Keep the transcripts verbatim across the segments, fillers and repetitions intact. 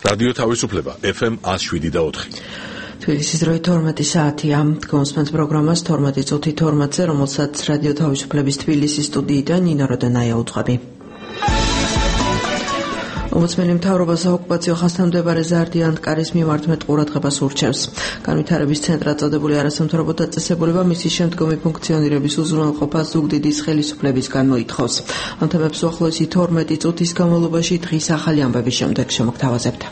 რადიო თავისუფლება ეფ ემ one oh seven და four. თბილისის დროით თორმეტი საათია. გონსმენთ პროგრამას თორმეტი წუთი თორმეტზე, რომელსაც რადიო თავისუფლების თბილისის სტუდიიდან ნინო როდონაია უძღვები. ომბუდსმენი მთავრობას ოკუპაციო ხაზთან მდებარე ზარდიანტკარის მიმართ მეტ ყურადღებას ურჩევს. განვითარების ცენტრად წოდებული არასამთავრობო დაწესებულება მისი შემდგომი ფუნქციონირების უზრუნველყოფას ზუგდიდის ხელისუფლებისგან მოითხოვს. ამ თემებს უახლოესი თორმეტი წუთის განმავლობაში დღის ახალი ამბების შემდეგ შემოგთავაზებთ.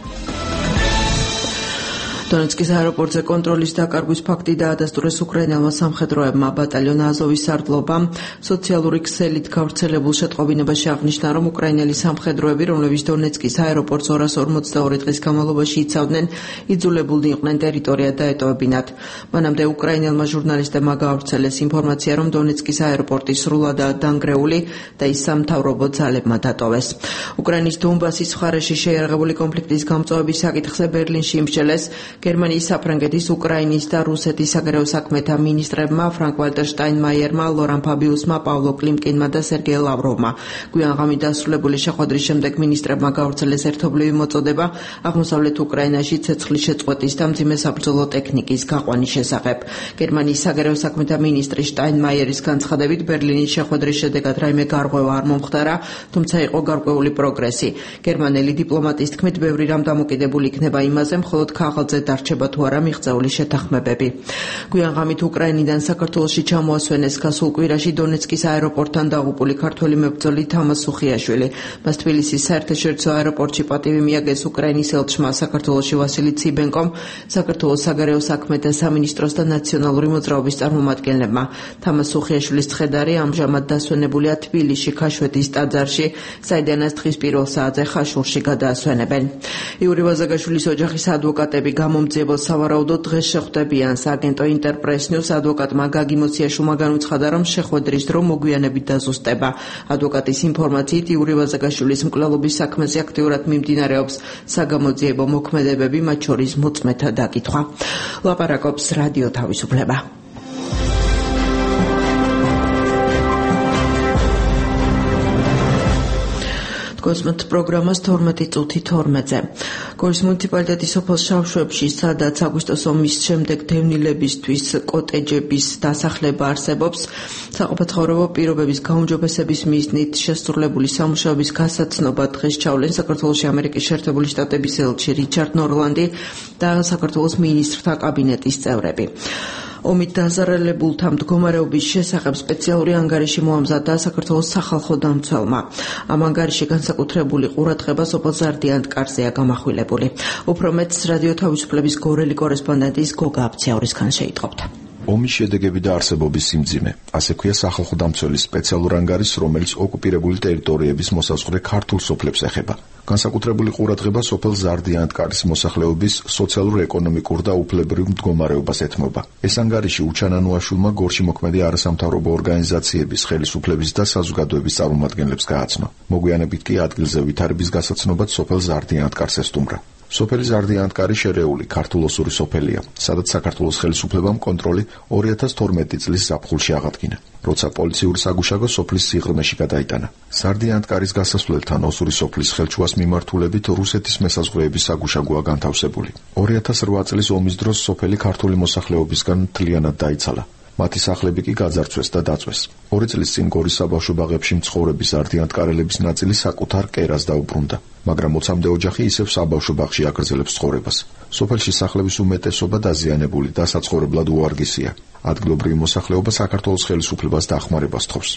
დონეცკის აეროპორტზე კონტროლის დაკარგვის ფაქტი დაადასტურეს უკრაინელმა სამხედროებმა. ბატალიონ აზოვის სარდლობამ სოციალური ქსელით გავრცელებულ შეტყობინებაში აღნიშნა, რომ უკრაინელი სამხედროები, რომლებიც დონეცკის აეროპორტს ორას ორმოცდაორი დღის განმავლობაში იცავდნენ, იძულებულნი იყვნენ ტერიტორია დაეტოვებინათ. მანამდე უკრაინელმა ჟურნალისტებმა გაავრცელეს ინფორმაცია, რომ დონეცკის აეროპორტი სრულადაა დანგრეული და ის სამთავრობო ძალებმა დატოვეს. უკრაინის დონბასის მხარეში შეიარაღებული კონფლიქტის გამწვავების საკითხზე ბერლინში იმსჯელეს გერმანიის, საფრანგეთის, უკრაინის და რუსეთის საგარეო საქმეთა მინისტრებმა ფრანკ-ვალტერ შტაინმაიერმა, ლორან ფაბიუსმა, პავლო კლიმკინმა და სერგეი ლავროვმა. გვიან ღამით დასრულებული შეხვედრის შემდეგ მინისტრებმა გაავრცელეს ერთობლივი მოწოდება აღმოსავლეთ უკრაინაში ცეცხლის შეწყვეტის და მძიმე საბრძოლო ტექნიკის გაყვანის შესახებ. გერმანიის საგარეო საქმეთა მინისტრი შტაინმაიერის განცხადებით, ბერლინის შეხვედრის შედეგად რაიმე გარღვევა არ მომხდარა, თუმცა იყო გარკვეული პროგრესი. გერმანელი დიპლომატის თქმით, ბევრი რამ დამოკიდებული იქნება იმაზე, მხოლოდ ქაღალდზე დარჩება თუ არა მიღწეული შეთანხმებები. გვიან ღამით უკრაინიდან საქართველოში ჩამოასვენეს გასულ კვირაში დონეცკის აეროპორტთან დაღუპული ქართველი მებრძოლი თამაზ სუხიაშვილი. მას თბილისის საერთაშორისო აეროპორტში პატივი მიაგეს უკრაინის ელჩმა საქართველოში ვასილი ციბენკომ, საქართველოს საგარეო საქმეთა სამინისტროს და ნაციონალური მოძრაობის წარმომადგენლებმა. თამაზ სუხიაშვილის ცხედარი ამჟამად დასვენებულია თბილისში ქაშვეთის ტაძარში, საიდანაც დღის პირველ საათზე ხაშურში გადაასვენებენ. იური ვაზაგაშვილის ოჯახის ადვოკატები გამომძიებელ სავარაუდოდ დღეს შეხვდებიან. სააგენტო ინტერპრეს ნიუს ადვოკატმა გაგი მოციაშვილმა განუცხადა, რომ შეხვედრის დრო მოგვიანებით დაზუსტება. ადვოკატის ინფორმაციით, იური ვაზაგაშვილის მკვლელობის საქმეზე აქტიურად მიმდინარეობს საგამოძიებო მოქმედებები, მათ შორის მოწმეთა დაკითხვა. ლაპარაკობს რადიო თავისუფლება. გონსმენთ პროგრამას თორმეტი წუთი თორმეტზე. გორის მუნიციპალიტეტის სოფელ შავშვებში, სადაც აგვისტოს ომის შემდეგ დევნილებისთვის კოტეჯების დასახლება არსებობს, საყოფაცხოვრებო პირობების გაუმჯობესების მიზნით შესრულებული სამუშაოების გასაცნობა დღეს ჩავლენ საქართველოში ამერიკის შეერთებული შტატების ელჩი რიჩარდ ნორლანდი და საქართველოს მინისტრთა კაბინეტის წევრები. ომით დაზარალებულთა მდგომარეობის შესახებ სპეციალური ანგარიში მოამზადა საქართველოს სახალხო დამცველმა. ამ ანგარიში განსაკუთრებული ყურადღება სოფელ ზარდიანტკარზეა გამახვილებული. უფრო მეტს რადიო თავისუფლების გორელი კორესპონდენტის გოგა აბციაურისგან შეიტყობთ. ომის შედეგები და არსებობის სიმძიმე. ასე ქვია სახალხო დამცველის სპეციალურ ანგარიშს, რომელიც ოკუპირებული ტერიტორიების მოსაზღვრე ქართულ სოფლებს ეხება. განსაკუთრებული ყურადღება სოფელ ზარდიანტკარის მოსახლეობის სოციალურ-ეკონომიკურ და უფლებრივ მდგომარეობას ეთმობა. ეს ანგარიში უჩანანუაშვილმა გორში მოქმედი არასამთავრობო ორგანიზაციების, ხელისუფლების და საზოგადოების წარმომადგენლებს გააცნო. მოგვიანებით კი ადგილზე ვითარების გასაცნობად სოფელ ზარდიანტკარს ესტუმრა. სოფელი ზარდიანტკარი შერეული ქართულ-ოსური სოფელია, სადაც საქართველოს ხელისუფლებამ კონტროლი ორი ათას თორმეტი წლის ზაფხულში აღადგინა, როცა პოლიციური საგუშაგო სოფლის სიღრმეში გადაიტანა. ზარდიანტკარის გასასვლელთან ოსური სოფლის ხელჩუას მიმართულებით რუსეთის მესაზღვრეების საგუშაგოა განთავსებული. ორი ათას რვა წლის ომის დროს სოფელი ქართული მოსახლეობისგან მთლიანად დაიცალა. მათი სახლები კი გაძარცვეს და დაწვეს. ორი წლის წინ გორის საბავშვო ბაღებში მცხოვრები ზარდიანტკარელების ნაწილი საკუთარ კერას დაუბრუნდა, მაგრამ ოცამდე ოჯახი ისევ საბავშვო ბაღში აგრძელებს ცხოვრებას. სოფელში სახლების უმეტესობა დაზიანებული და საცხოვრებლად უარგისია. ადგილობრივი მოსახლეობა საქართველოს ხელისუფლებას დახმარებას თხოვს.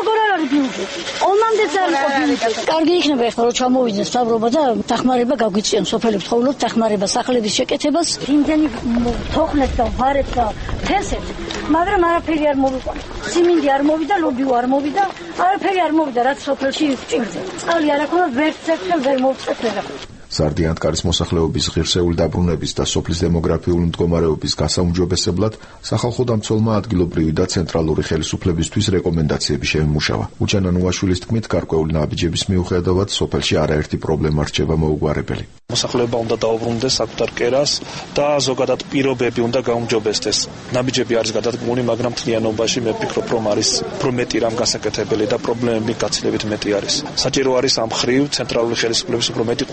ომამდე წარმოყოფილი. კარგი იქნება ახლა რომ ჩამოვიდეს მთავრობა და დახმარება გაგვიწიონ სოფელებს, ხოვლობ დახმარება სახლების შეკეთებას, იმდენი თოხლებს და ვარებს და თესებს, მაგრამ არაფერი არ მოვიყვა. სიმინდი არ მოვიდა, ლობიო არ მოვიდა, არაფერი არ მოვიდა, რაც სოფელში ჭირდება. წყალი არ აქვს, ვერ წეფრე, ვერ მოვწეფრე. ზარდიანტკარის მოსახლეობის ღირსეული დაბრუნების და სოფლის დემოგრაფიული მდგომარეობის გასაუმჯობესებლად სახალხო დამცველმა ადგილობრივი და ცენტრალური ხელისუფლებისთვის რეკომენდაციები შეიმუშავა. უჩანანუაშვილის თქმით, გარკვეული ნაბიჯების მიუხედავად სოფელში არაერთი პრობლემა რჩება მოუგვარებელი. მოსახლეობა უნდა დაუბრუნდეს საკუთარ კერას და ზოგადად პირობები უნდა გაუმჯობესდეს. ნაბიჯები არის გადადგმული, მაგრამ მთლიანობაში მე ვფიქრობ, რომ არის უფრო მეტი რამ გასაკეთებელი და პრობლემები გაცილებით მეტი არის. საჭირო არის ამ ხრივ ცენტრალური ხელისუფლების უფრო მეტი ყურადღება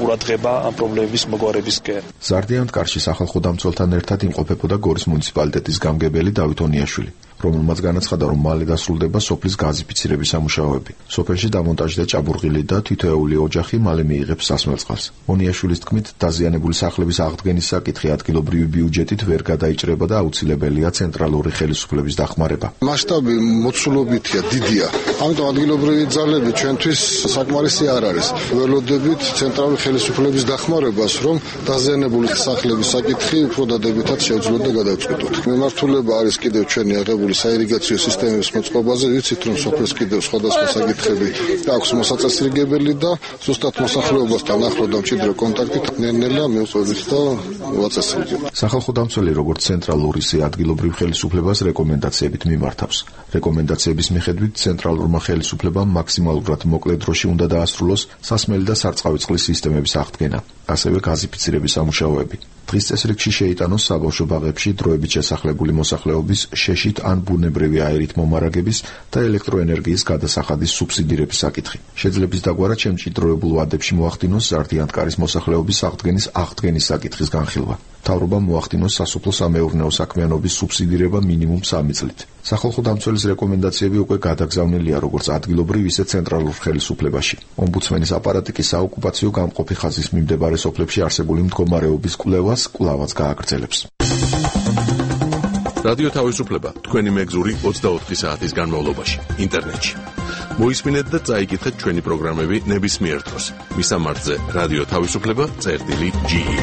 ეხება ამ პრობლემების მოგვარებისკენ. ზარდიანთკარში სახალხო დამცველთან ერთად იმყოფებოდა გორის მუნიციპალიტეტის გამგებელი დავით ონიაშვილი, რომელმაც განაცხადა, რომ მალე დასრულდება სოფლის გაზიფიცირების სამუშაოები. სოფელში დამონტაჟდა ჭაბურღილი და თითოეული ოჯახი მალე მიიღებს სასმელ წყალს. ონიაშვილის თქმით, დაზიანებული სახლების აღდგენის საკითხი ადგილობრივი ბიუჯეტით ვერ გადაიჭრება და აუცილებელია ცენტრალური ხელისუფლების დახმარება. მასშტაბი მოცულობითია, დიდია. ამიტომ ადგილობრივი ძალები ჩვენთვის საკმარისი არ არის. ველოდებით ცენტრალური ხელისუფლების დახმარებას, რომ დაზიანებული სახლების საკითხი უფრო დადებითად შევძლოთ და გადავწყვეტოთ. მემართულება არის კიდევ ჩვენი აღებული საირიგაციო სისტემების მოწყობაზე, ვიცით, რომ სოფელს კიდევ სხვადასხვა საკითხები აქვს მოსაწესრიგებელი და ზუსტად მოსახლეობასთან ახლო და მჭიდრო კონტაქტით ნელ-ნელა მივწვევით და ვაწესრიგებთ. სახალხო დამცველი როგორც ცენტრალური, ისე ადგილობრივ ხელისუფლებას რეკომენდაციებით მიმართავს. რეკომენდაციების მიხედვით ცენტრალურმა ხელისუფლებამ მაქსიმალურად მოკლე დროში უნდა დაასრულოს სასმელი და სარწყავი წყლის სისტემების აღდგენა, ასევე გაზიფიცირების სამუშაოები. დღის წესრიგში შეიტანოს საბავშვო ბაღებში დროებით შესახლებული მოსახლეობის შეშით ან ბუნებრივი აირით მომარაგების და ელექტროენერგიის გადასახადის სუბსიდირების საკითხი. შეძლების დაგვარად შემჭიდროებულ ვადებში მოახდინოს ზარდიანთკარის მოსახლეობის აღდგენის აღდგენის საკითხის განხილვა. მთავრობამ მოახდინოს სასოფლო-სამეურნეო საქმიანობის სუბსიდირება მინიმუმ სამი წლით. სახალხო დამცველის რეკომენდაციები უკვე გადაგზავნილია როგორც ადგილობრივ, ისე ცენტრალურ ხელისუფლებაში. ომბუდსმენის აპარატი კი საოკუპაციო გამყოფი ხაზის მიმდებარე სოფლებში არსებული მდგომარეობის კვლევას კვლავაც გააგრძელებს. რადიო თავისუფლება თქვენი მეგზური ოცდაოთხი საათის განმავლობაში ინტერნეტში. მოისმინეთ და წაიკითხეთ ჩვენი პროგრამები ნებისმიერ დროს. მისამართზე რადიო თავისუფლება წერტილი ჯი ი.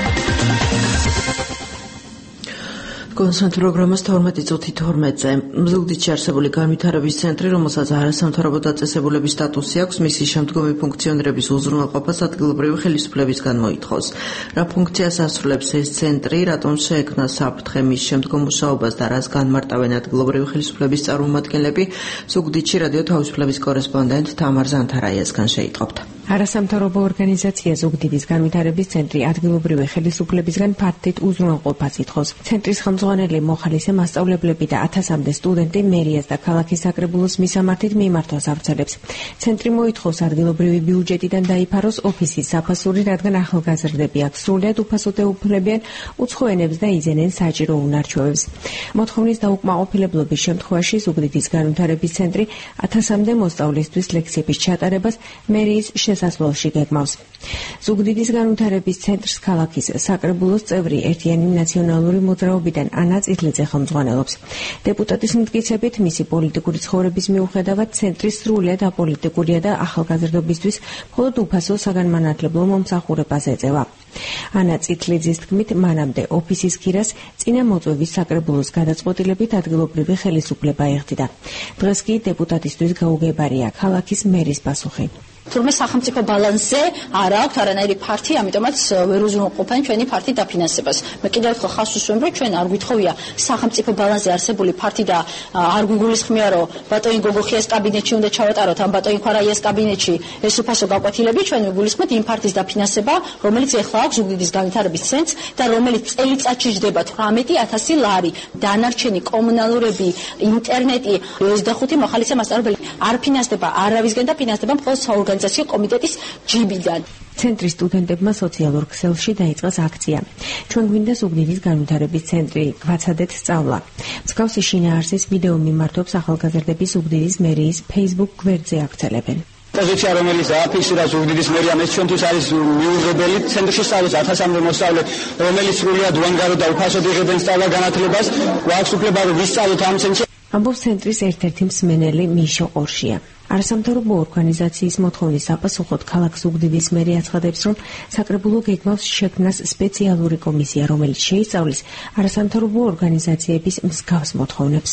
კონსერტ პროგრამას თორმეტი წუთი თორმეტზე. ზუგდიდში არსებული განვითარების ცენტრი, რომელსაც არასამთავრობო დაწესებულების სტატუსი აქვს, მისი შემდგომი ფუნქციონირების უზრუნველყოფას ადგილობრივი ხელისუფლებისგან მოითხოვს. რა ფუნქციას ასრულებს ეს ცენტრი, რატომ შეექმნა საფრთხე მის შემდგომ მუშაობას და რას განმარტავენ ადგილობრივი ხელისუფლების წარმომადგენლები, ზუგდიდში რადიო თავისუფლების კორესპონდენტ თამარ ზანთარაიასგან შეიტყობთ. არასამთავრობო ორგანიზაცია ზუგდიდის განვითარების ცენტრი ადგილობრივი ხელისუფლებისგან ფართით უზრუნველყოფას ითხოვს. ცენტრის ხელმძღვანელი მოხალისე მასწავლებლები და ათასამდე სტუდენტი მერიას და ქალაქის საკრებულოს მისამართით მიმართვას ავრცელებს. ცენტრი მოითხოვს ადგილობრივი ბიუჯეტიდან დაიფაროს ოფისის საფასური, რადგან ახალგაზრდები აქ სრულიად უფასოდ ეუფლებიან უცხო ენებს და იზენენ საჭირო უნარჩვევებს. მოთხოვნის დაუკმაყოფილებლობის შემთხვევაში ზუგდიდის განვითარების ცენტრი ათასამდე მოსწავლისთვის ლექციების ჩატარებას მერიის შესასვლელში გეგმავს. ზუგდიდის განვითარების ცენტრს ქალაქის საკრებულოს წევრი ერთიანი ნაციონალური მოძრაობიდან ანა წითლიძე ხელმძღვანელობს. დეპუტატის მტკიცებით, მისი პოლიტიკური ცხოვრების მიუხედავად ცენტრი სრულიად აპოლიტიკურია და ახალგაზრდობისთვის მხოლოდ უფასო საგანმანათლებლო მომსახურებას ეწევა. ანა წითლიძის თქმით, მანამდე ოფისის ქირას წინა მოწვევის საკრებულოს გადაწყვეტილებით ადგილობრივი ხელისუფლება ეხდიდა. დღეს კი დეპუტატისთვის გაუგებარია ქალაქის მერის პასუხი. თურმე სახელმწიფო ბალანსზე არ აქვს არანაირი ფართი, ამიტომაც ვერ უზრუნველყოფენ ჩვენი ფართი დაფინანსებას. მე კიდევ ერთხელ ხაზს უსვამ, რომ ჩვენ არ გვითხოვია სახელმწიფო ბალანსზე არსებული ფართი და არ გვიგულისხმია, რომ ბატონი გოგოხიას კაბინეტში უნდა ჩავატაროთ, ამ ბატონი ქვარაიას კაბინეტში ეს უფასო გაკვეთილები, ჩვენ ვიგულისხმეთ იმ ფართის დაფინანსება, რომელიც ეხლა აქვს ზუგდიდის განვითარების ცენტრს და რომელიც წელიწადში ჯდება თვრამეტი ათასი ლარი. დანარჩენი კომუნალურები, ინტერნეტი, ოცდახუთი მოხალისე მასწავლებელი არ ფინანსდება არავისგან და ფინანსდება მხოლოდ საორგანიზაციო კომიტეტის ჯიბიდან. ცენტრის სტუდენტებმა სოციალურ ქსელში დაიწყეს აქცია. ჩვენ გვინდა ზუგდიდის განვითარების ცენტრი, გვაცადეთ სწავლა. მსგავსი შინაარსის ვიდეო მიმართობს ახალგაზრდები ზუგდიდის მერიის Facebook გვერდზე აქცელებენ. პოზიცია, რომელიც დააფიქსირა ზუგდიდის მერიამ, ეს ჩვენთვის არის მიუღებელი. ცენტრში სწავლის ათასამდე მოსწავლე, რომელიც სრულიად უანგარო და უფასოდ იღებენ სწავლა-განათლებას, გვაქვს უფლება, რომ ვისწავლოთ ამ ცენტრში. ამბობს ცენტრის ერთ-ერთი მსმენელი მიშო ყორშია. არასამთავრობო ორგანიზაციის მოთხოვნის საპასუხოდ ქალაქ ზუგდიდის მერი აცხადებს, რომ საკრებულო გეგმავს შექმნას სპეციალური კომისია, რომელიც შეისწავლის არასამთავრობო ორგანიზაციების მსგავს მოთხოვნებს.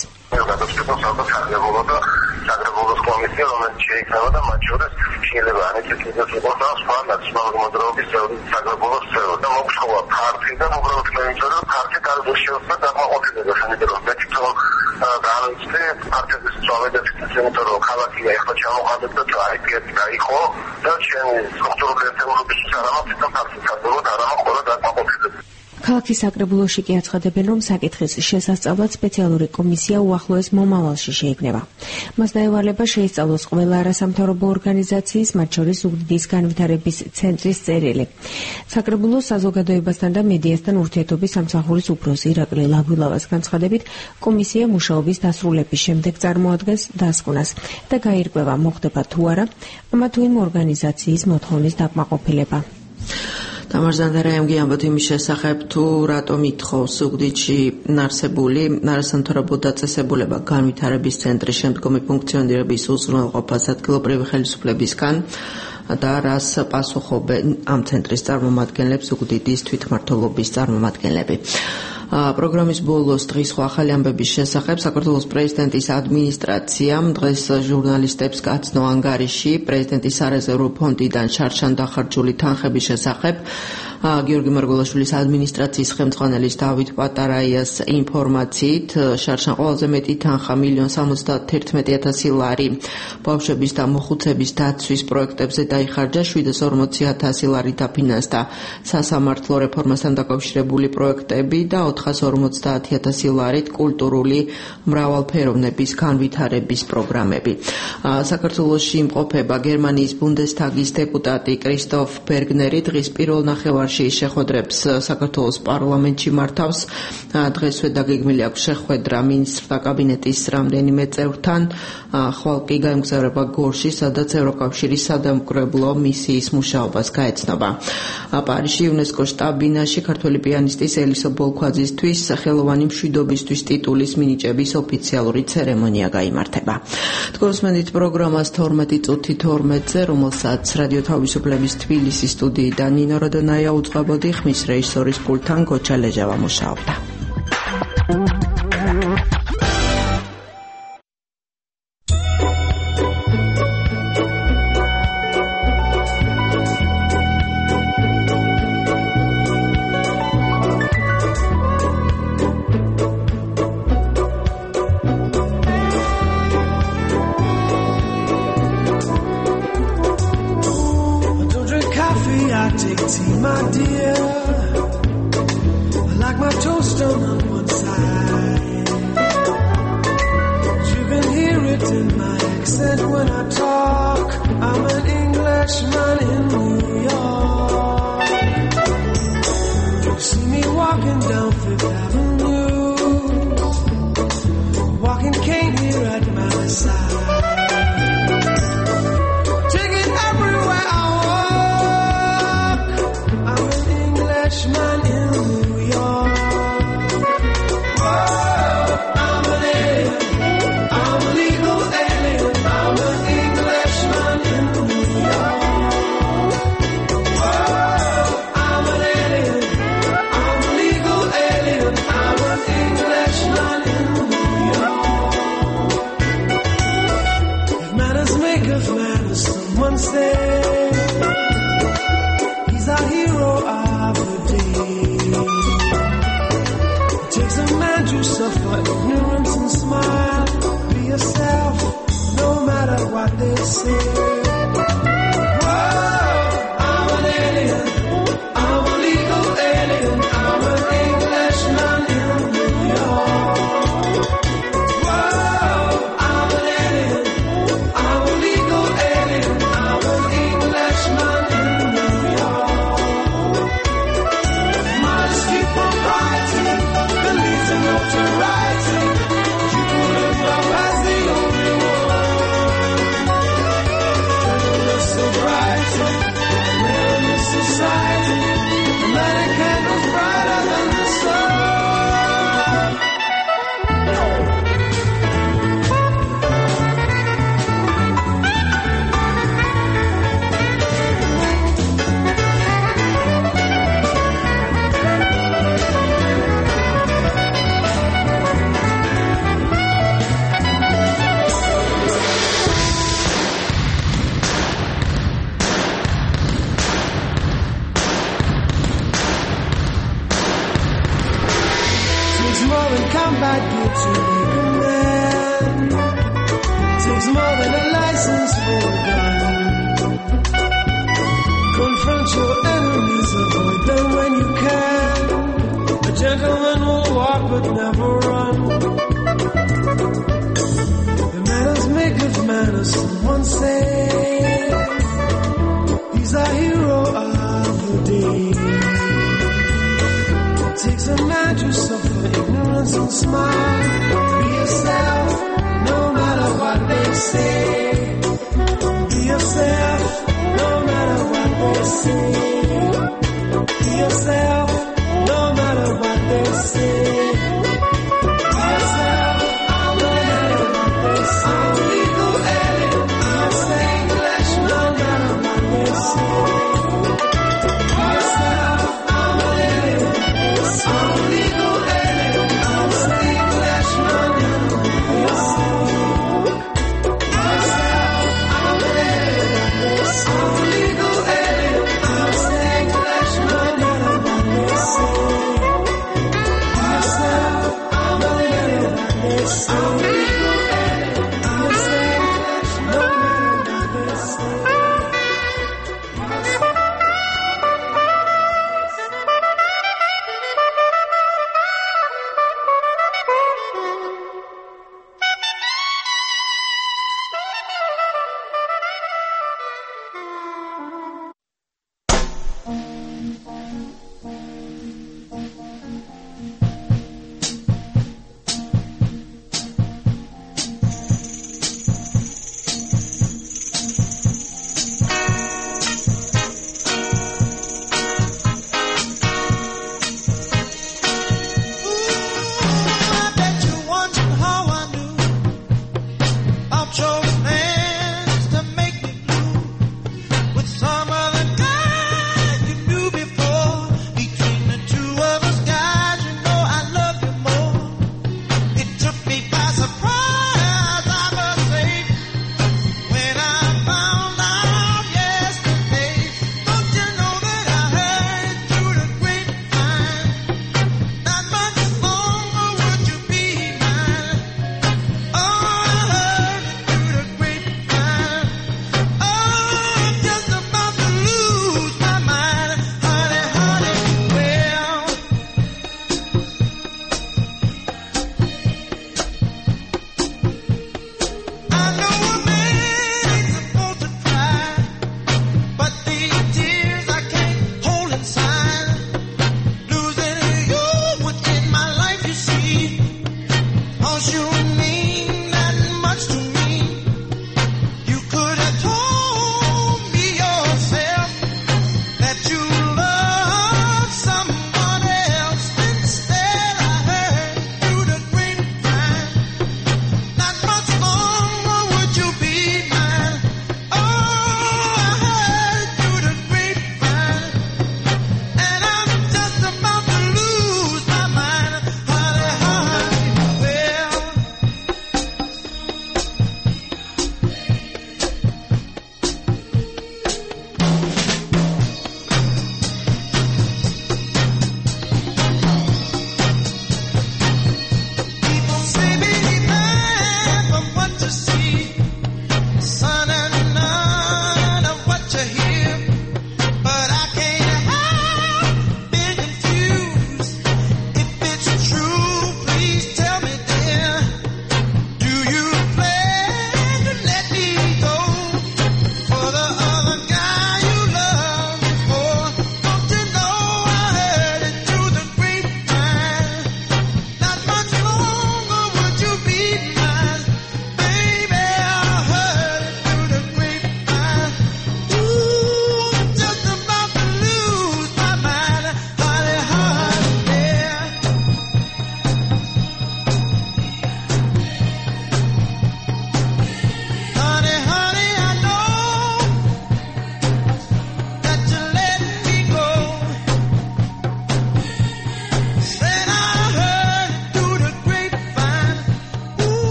საკრებულოს კომისია, რომელიც შეიქმნება და მათ შორის შეიძლება ანეცეთიც იყოს და სხვა ნაციონალური მოძრაობის საკრებულოს წევრი და მოგხსოვა ფართი და უბრალოდ მეინტერესებს ფართი გარდაშევსა და მოყოლება შეიძლება რომ მეტი განვიცდე ფართების სწავლება თვითონ რომ ქალაქია ეხლა ჩამოყალიბდა და აიპიეთი დაიხო და ჩემი სტრუქტურული ერთეულობის არამატ თვითონ ფართი საკრებულოს არამატ ყველა დაკმაყოფილება. ქალაქის საკრებულოში კი აცხადებენ, რომ საკითხის შესასწავლად სპეციალური კომისია უახლოეს მომავალში შეიქმნება. მას დაევალება შეისწავლოს ყველა არასამთავრობო ორგანიზაციის, მათ შორის ზუგდიდის განვითარების ცენტრის წერილი. საკრებულოს საზოგადოებასთან და მედიასთან ურთიერთობის სამსახურის უფროსი ირაკლი ლაგვილავას განცხადებით, კომისია მუშაობის დასრულების შემდეგ წარმოადგენს დასკვნას და გაირკვევა მოხდება თუ არა ამა თუ იმ ორგანიზაციის მოთხოვნის დაკმაყოფილება. თამარ ზანდარაიმ ამბობთ იმის შესახებ, თუ რატომ ითხოვს ზუგდიდში არსებული არასამთავრობო დაწესებულება განვითარების ცენტრის შემდგომი ფუნქციონირების უზრუნველყოფას ადგილობრივი ხელისუფლებისგან და რას პასუხობენ ამ ცენტრის წარმომადგენლებს ზუგდიდის თვითმმართველობის წარმომადგენლები. პროგრამის ბოლოს დღის სხვა ახალი ამბების შესახებ საქართველოს პრეზიდენტის ადმინისტრაციამ დღეს ჟურნალისტებს გაცნო ანგარიში პრეზიდენტის სარეზერვო ფონდიდან შარშან დახარჯული თანხების შესახებ. გიორგი მარგველაშვილის ადმინისტრაციის ხელმძღვანელის დავით პატარაიას ინფორმაციით, შარშან ყველაზე მეტი თანხა მილიონ სამოცდაათი ათასი ლარი ბავშვების და მოხუცების დაცვის პროექტებზე დაიხარჯა, შვიდას ორმოცი ათასი ლარი დაფინანსდა სასამართლო რეფორმასთან დაკავშირებული პროექტები და ოთხას ორმოცდაათი ათასი ლარით კულტურული მრავალფეროვნების განვითარების პროგრამები. საქართველოში იმყოფება გერმანიის ბუნდესტაგის დეპუტატი კრისტოფ ბერგნერი დღის პირველ ნახევარში შეხვედრებს საქართველოს პარლამენტში მართავს. დღესვე დაგეგმილი აქვს შეხვედრა მინისტრთა კაბინეტის რამდენიმე წევრთან, ხვალ კი გაემგზავრება გორში, სადაც ევროკავშირის სადამკვირვებლო მისიის მუშაობას გაეცნობა. პარიზში იუნესკოს შტაბ-ბინაში ქართველი პიანისტის ელისო ბოლქვაძისთვის ხელოვანი მშვიდობისთვის ტიტულის მინიჭების ოფიციალური ცერემონია გაიმართება. თქოსმენით პროგრამას თორმეტი წუთი თორმეტზე, რომელსაც რადიო თავისუფლების თბილისის სტუდიიდან ნინო როდონაია უძღვებოდი, ხმის რეჟისორის პულტთან გოჩა ლეჟავა მუშაობდა. Confront your enemies, avoid them when you can. walk but never run. The manners make of manners, someone say. He's a hero of the day. It takes a man to suffer ignorance and smile. Be yourself, no matter what they say. Be yourself, no matter what they say. Be yourself, no matter what they say. Be yourself, no matter what they say. I'm legal alien, I'm saying English, no matter what they say. Be yourself, I'm alien, I'm legal alien, I'm saying English,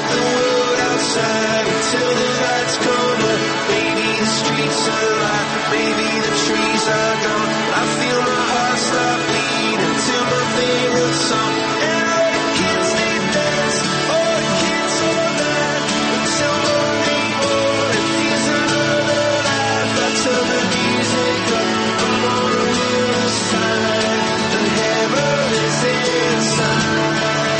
about the world outside until the lights come up. Maybe the streets are alive, maybe the trees are gone. I feel my heart stop beating to my favorite song. And all the kids they dance, all the kids all that until Monday morning. Here's another life. I turn the music up. I'm on the other side, and heaven is inside.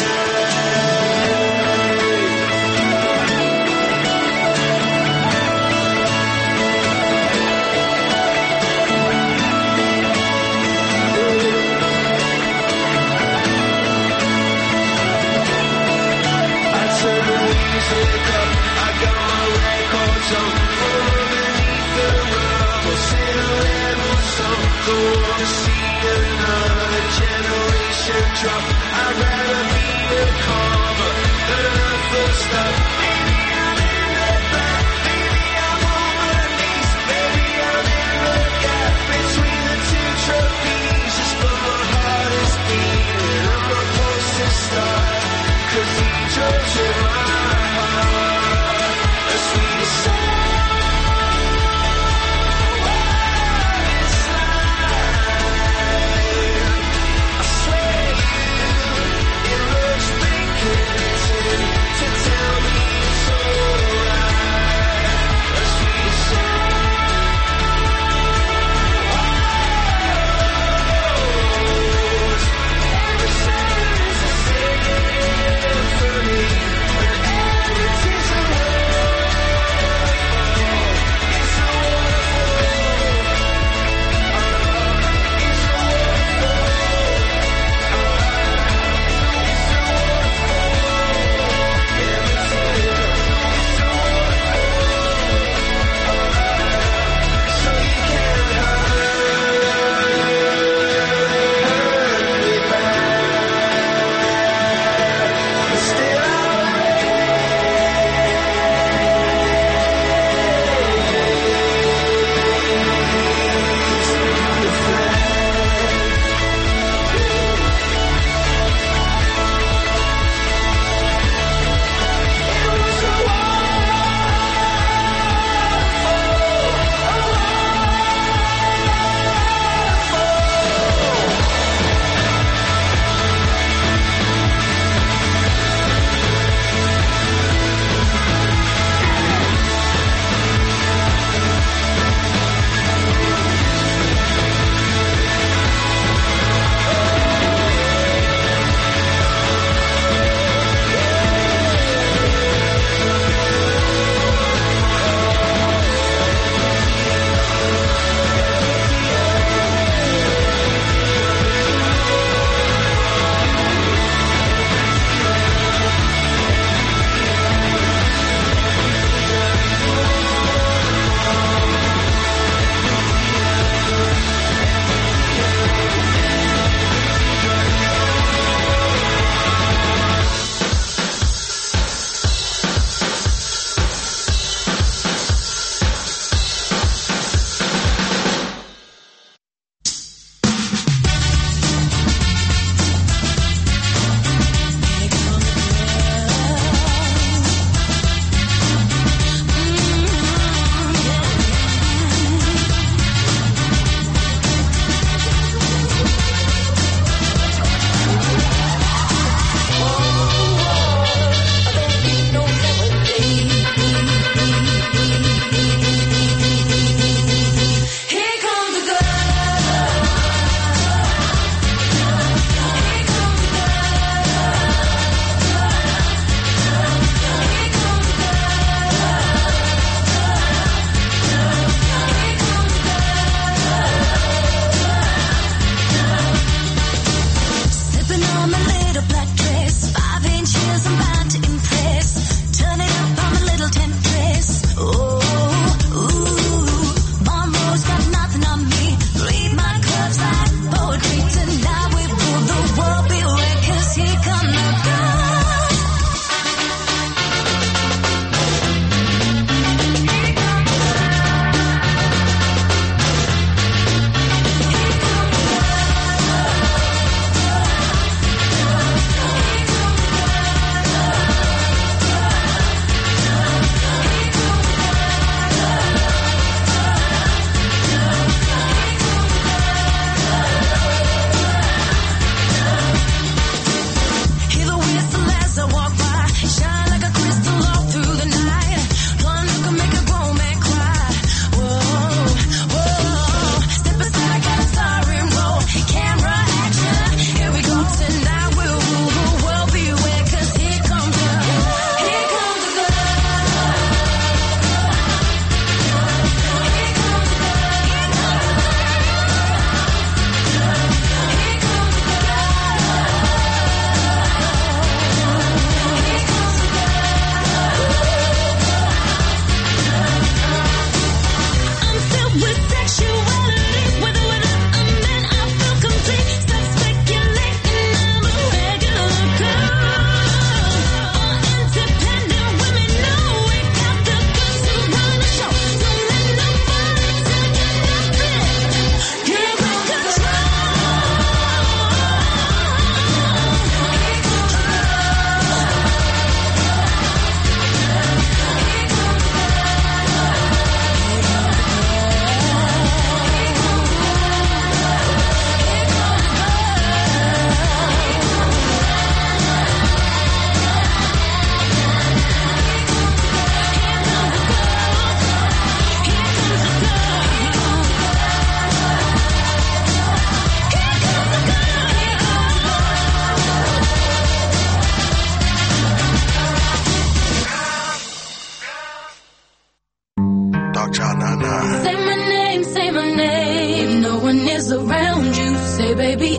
Drop. I'd rather be a carver than a first up. Maybe I'm in the back, maybe I'm on my knees, maybe I'm in the gap between the two trapezes. But my heart is beating and my pulse is starting. Cathedrals in my heart, a sweet sound. It's like I swear you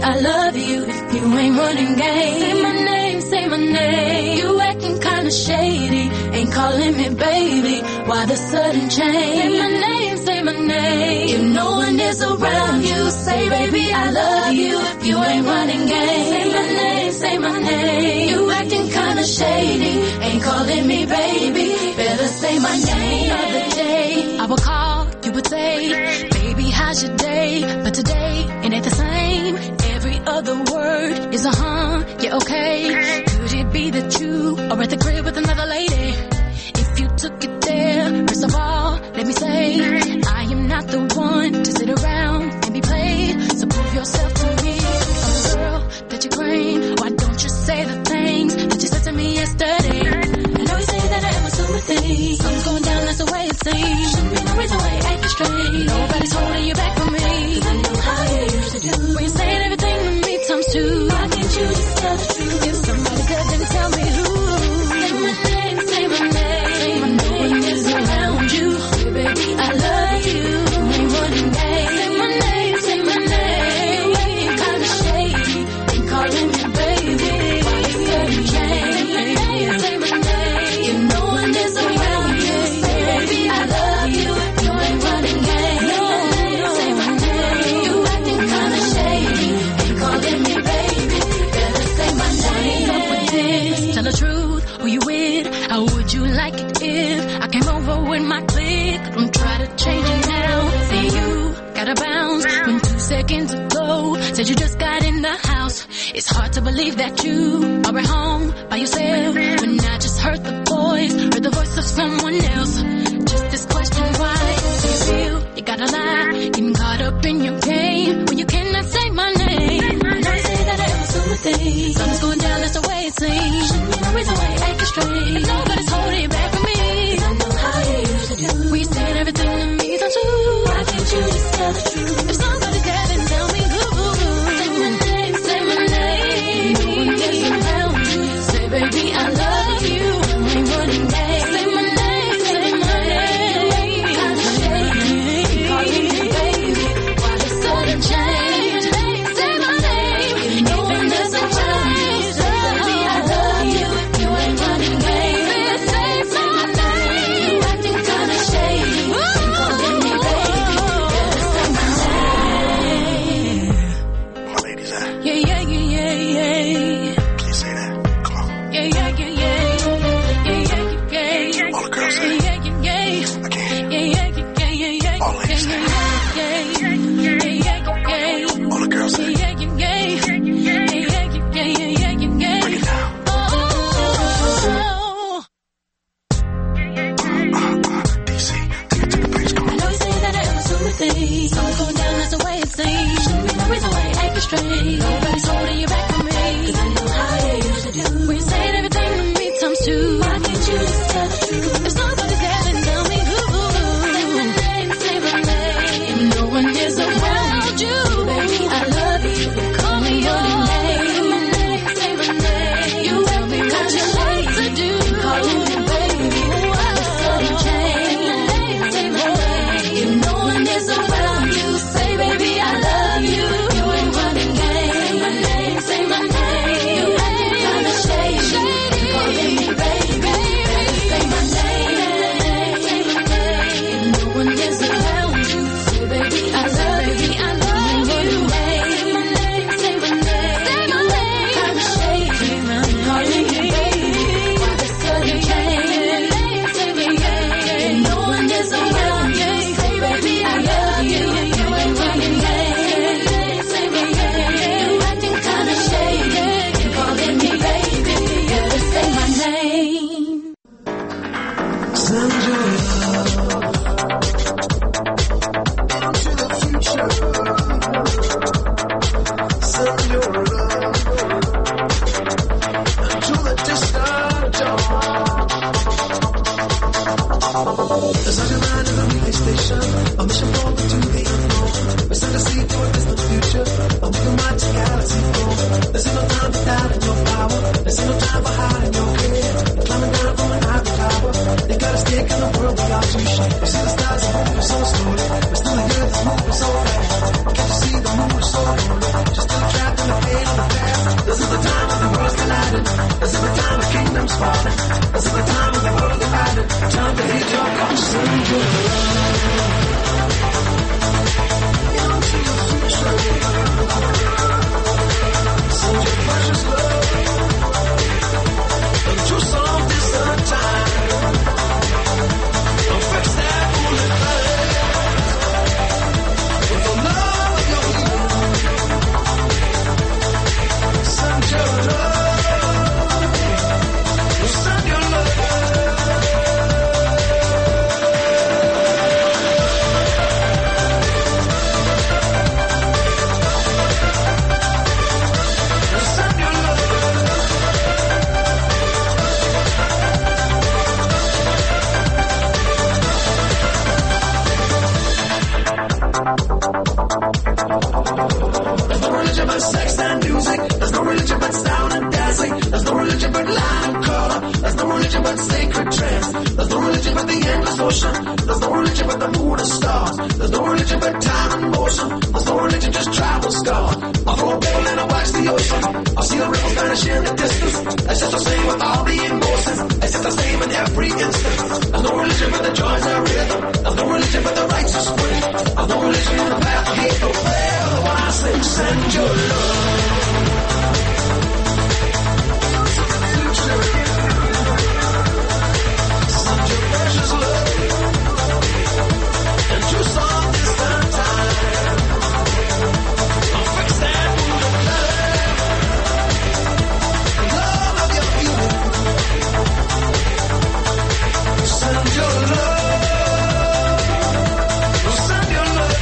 I love you. You ain't running game. Say my name, say my name. You acting kinda shady. Ain't calling me baby. Why the sudden change? Say my name, say my name. If no one is around you, say baby I love you. You ain't running game. Say my name, say my name. You acting kinda shady. Ain't calling me baby. Better say my name. The other day I would call, you would say, baby how's your day? But today it ain't the same. Every other word is a huh, yeah okay. Could it be that you are at the crib with another lady? If you took it there, first of all, let me say, I am not the one to sit around and be played. So prove yourself to me. I'm the girl that you claim. Why don't you say the things that you said to me yesterday? I know you say that I am assuming things. Something's going down, that's the way it seems. Shouldn't be no reason why you're acting strange. Nobody's holding you back from me. Cause I know how you used to do. When you're saying everything to me times two. Why can't you just tell the truth? If somebody could, then tell me who. Say my name, say my name. No one is around you. Say baby, I love you. Ain't running game. Say my name, say my name. You ain't kinda shady. Ain't calling me baby. Why you sudden change? Say my name, say my name. If no one is around you, say baby, I love you. You ain't running game. Say my name, say my name. You acting kinda shady. Ain't calling me baby. Better say my name. Up with this. Tell the truth. Who you with? How would you like it if I came over with my clique? Don't try to change it now. Say you gotta bounce when two seconds ago said you just got in the house. It's hard to believe that you are at home by yourself. When I just heard the voice, heard the voice of someone else. Just this question, why do you feel you gotta lie? Getting caught up in your game when you cannot say my name. And I say that I am assuming things. Something's going down, that's the way it seems. Shouldn't be no reason why you're acting strange. And nobody's holding you back from me. Cause I know how you used to do. When you said everything to me times two. Why can't you just tell the truth? If somebody's there, then tell me who. Say my name, say my name. No one gets around you. Say baby I love you. You ain't running game. Say my name, say my name. You ain't kinda shady. Ain't calling me baby. Why the sudden change? Say my name. If no one is around you, say baby I love you. You ain't running game. Say my name. You acting kinda shady. Ain't calling me baby. Better say my name. My lady's at. Yeah, yeah, yeah, yeah, yeah. Please say that. Come on. Yeah, yeah, yeah, yeah. Yeah, yeah, yeah, yeah. All the girls say Yeah, yeah, yeah, yeah. I can't. Yeah, yeah, yeah, yeah, yeah. All ladies say Yeah, yeah, yeah, yeah, yeah. All the girls say Yeah, yeah, yeah, yeah. Yeah, yeah, yeah, yeah, yeah, yeah. Break it down. Oh. D C, take it to the bridge. Come I on. know you say that I am assuming things. Something's going down, that's the way it seems. Shouldn't be no reason why you're acting strange. Nobody's holding you back from me. Cause I know how you used to do. When you said everything to me times two. Why can't you just tell the truth? If somebody's there, then tell me who. Say my name, say my name. If no one is around you, baby, I love you. Call me your name. Say my name, say my name. You tell me what you like to do. Calling me baby. Why the sudden change? Say my name. If no one is around you, say baby I love you. You ain't running game. sex and music. There's no religion but sound and dazzling. There's no religion but line and color. There's no religion but sacred trance. There's no religion but the endless ocean. There's no religion but the moon and stars. There's no religion but time and motion. There's no religion, just travel scars. I'll throw a ball and I'll watch the ocean. I'll see the ripples vanish in the distance. It's just the same with all the emotions. It's just the same in every instant. There's no religion but the joys of rhythm. There's no religion but the righteous way. There's no religion in the path of hate. Well, when I say send your love. Send your precious love into some distant time. I'll fix that wound of love, love of your healing. Send your love, send your love.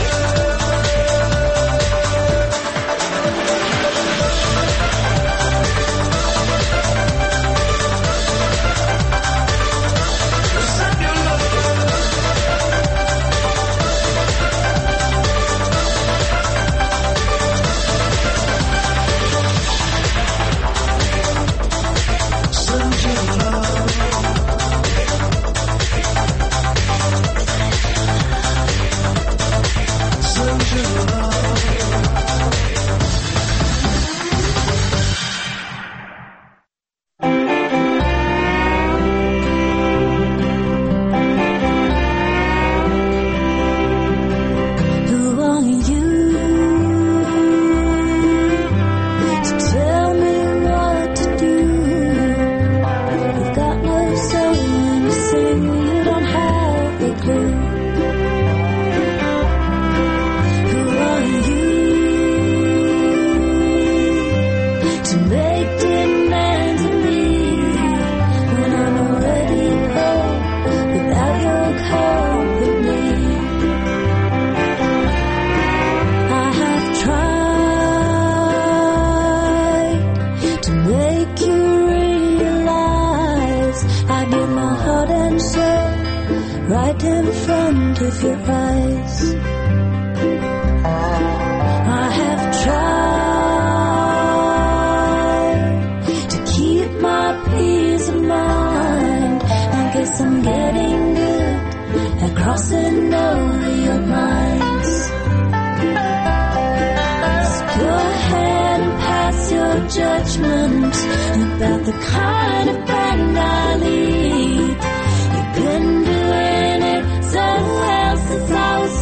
Judgment about the kind of brand I lead. You've been doing it so well since I was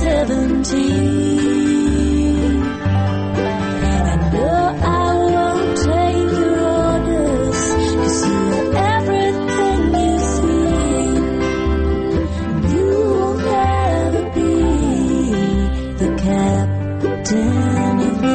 seventeen. I know I won't take your orders, 'cause you are everything you see. You will never be the captain of me.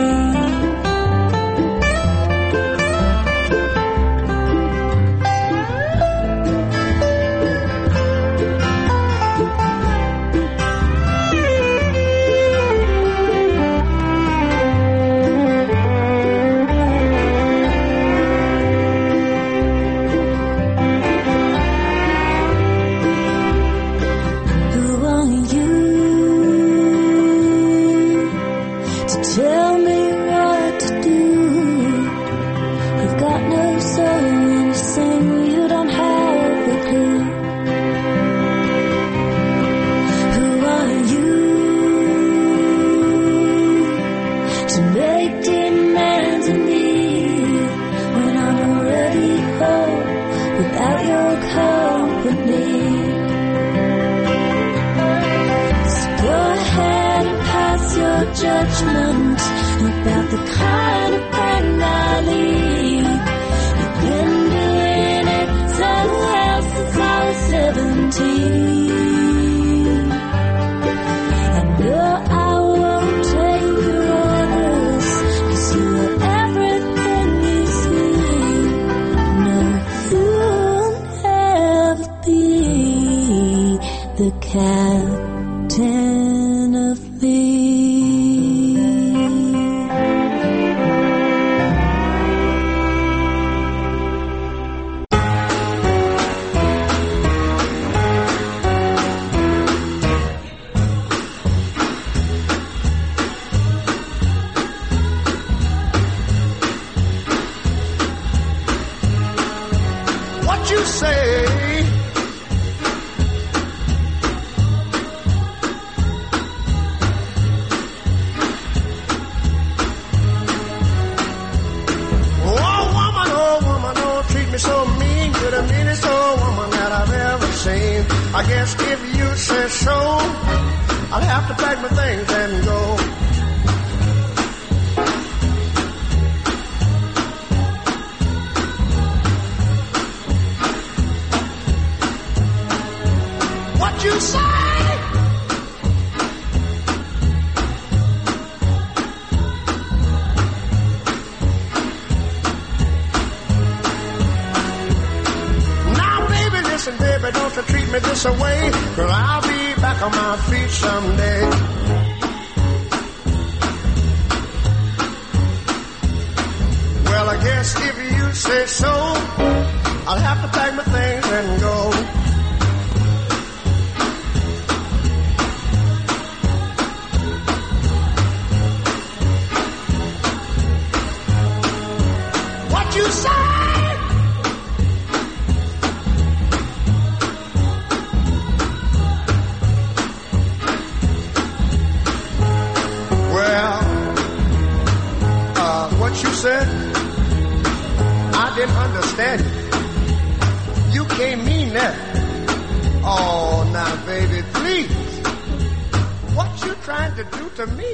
say? Oh woman, oh woman, don't treat me so mean. You're the meanest old woman that I've ever seen. I guess if you say so, I'll have to pack my things and go. What you say? Now, baby, listen, baby, don't you treat me this way, 'cause I'll be back on my feet someday. Well, I guess if you say so, I'll have to pack my things and go. What you say? Well, uh, what you said, I didn't understand it. You can't mean that. Oh, now, baby, please. What you trying to do to me?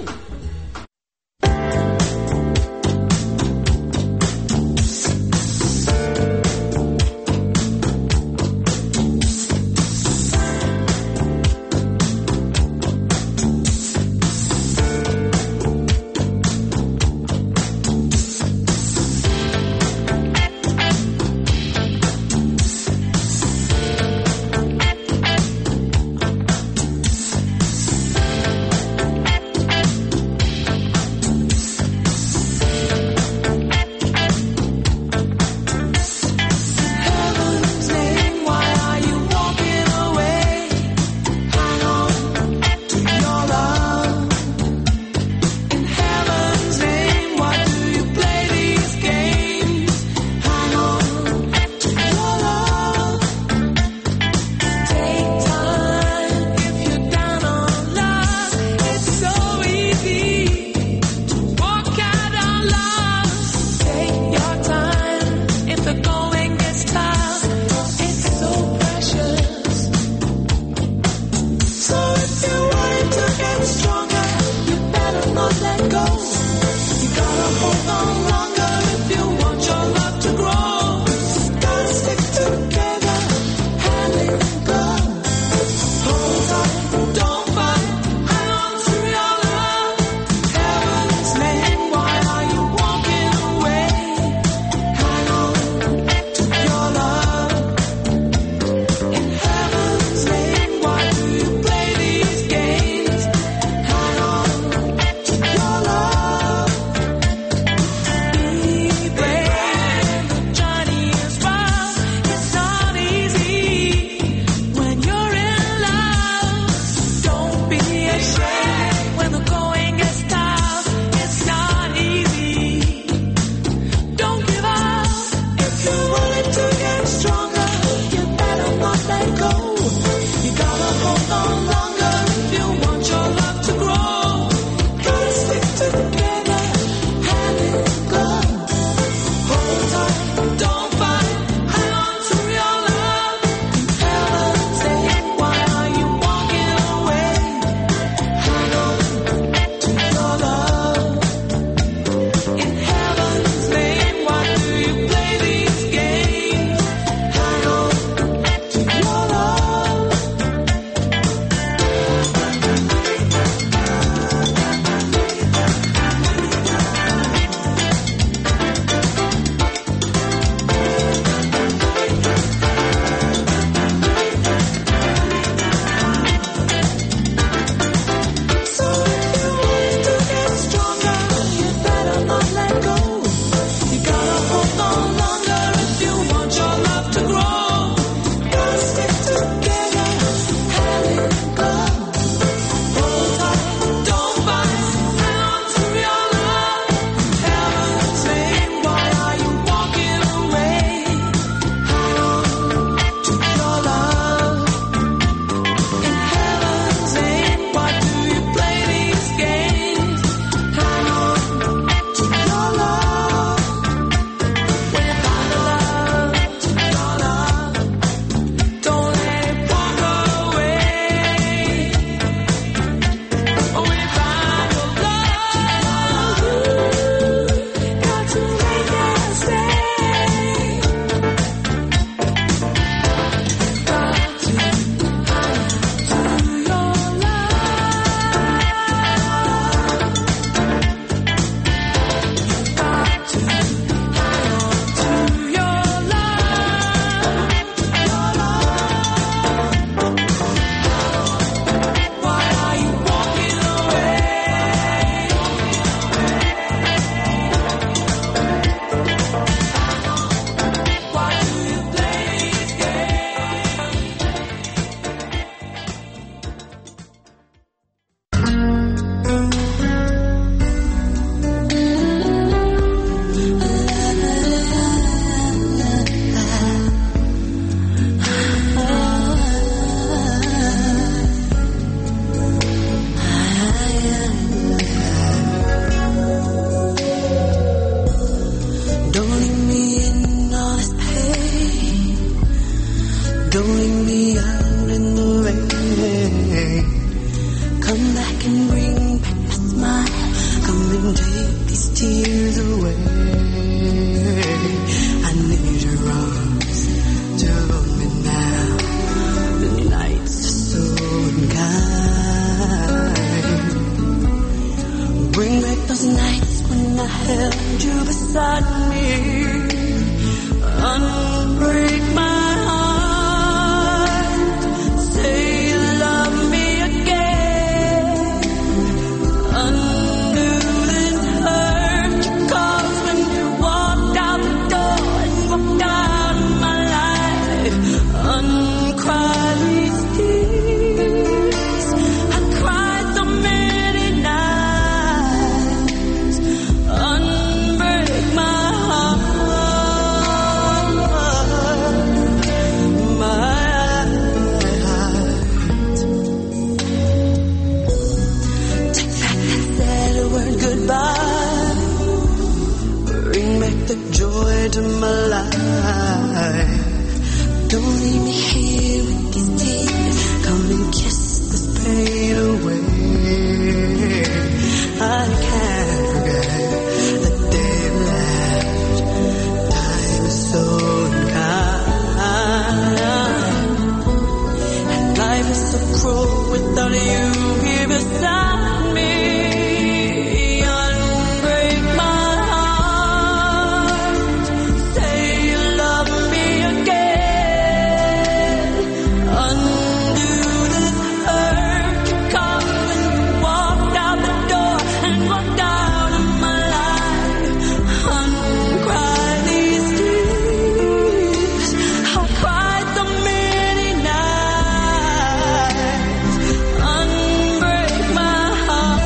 beside me. Unbreak my heart. Say you love me again. Undo this hurt you caused when you walked out the door and walked out of my life. Uncry these tears. I cried so many nights. Unbreak my heart. My heart. Take back that sad word goodbye. Bring back the joy to my life. Don't leave me here with these tears. Come and kiss this pain away. I can't forget the day we left. Time is so unkind, and life is so cruel without you here beside me. Unbreak my heart. Say you love me again. Undo this hurt you caused when you walked out the door and walked out of my life. Uncry these tears. I cried so many nights. Unbreak my heart.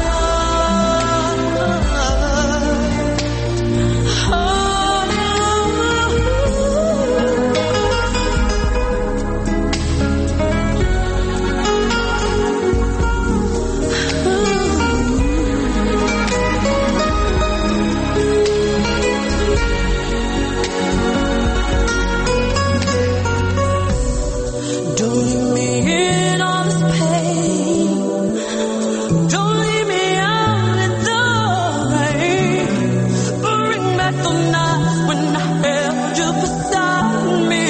Don't leave me in all this pain. Don't leave me out in the rain. Bring back the nights when I held you beside me.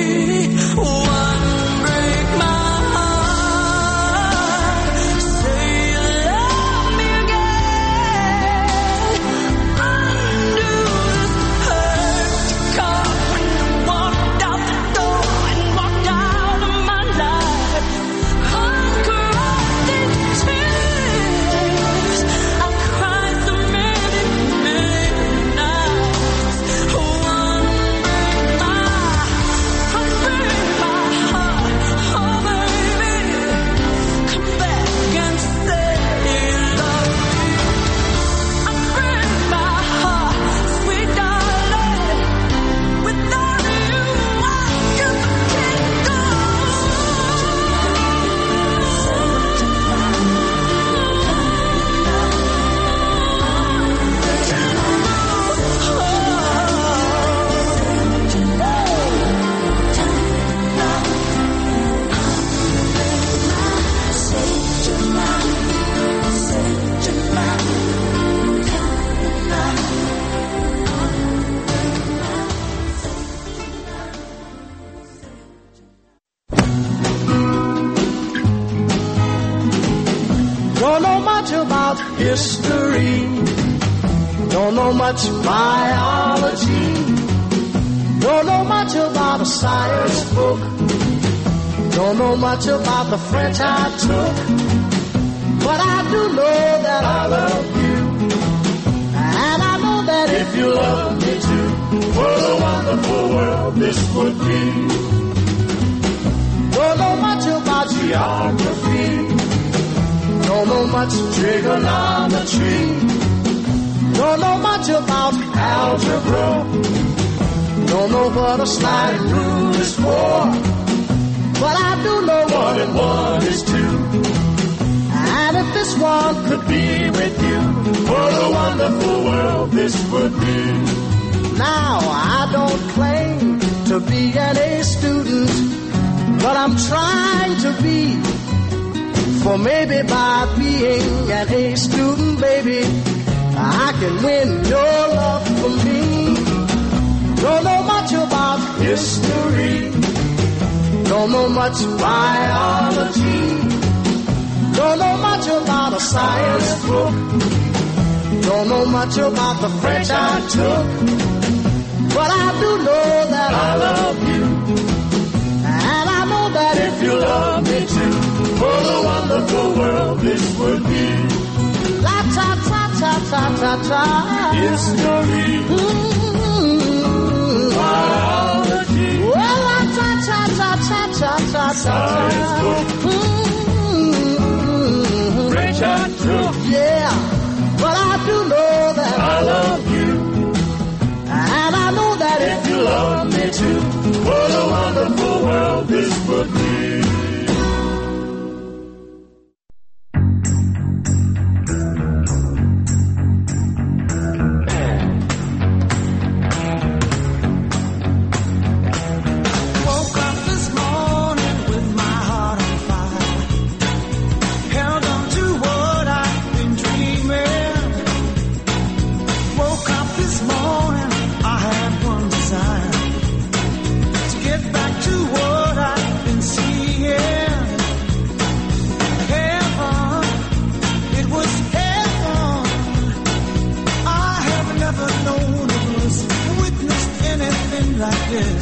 Unbreak my heart. Say you love me again. Undo this hurt you caused when you walked out the door and walked out of my life. Uncry these tears. I cried so many, many nights. Unbreak my, unbreak my heart. Oh baby, come back and say you love me. Unbreak my heart, sweet darling. Without you, I just can't go. Don't know much about history. Don't know much biology. Don't know much about a science book. Don't know much about the French I took. But I do know that I love you. And I know that if you love me too, what a wonderful world this would be. Don't know much about geography. Don't know much trigonometry. Don't know much about algebra. Don't know what a sliding rule is for. But I do know one and one is two. And if this one could be with you, what a wonderful world this would be. Now I don't claim to be an A student, but I'm trying to be. For maybe by being an A student, baby, I can win your love for me. Don't know much about history. Don't know much biology. Don't know much about a science book. Don't know much about the French I took, but I do know that I love you. And I know that if you love me too, what a wonderful world this would be. La ta ta ta ta ta ta. History. Mm-hmm. Biology. Well, la ta ta ta ta ta ta ta. Mm-hmm. French I took. Yeah, but I do know that I love you. And I know that if you love me too, what a wonderful world this would be. Like this.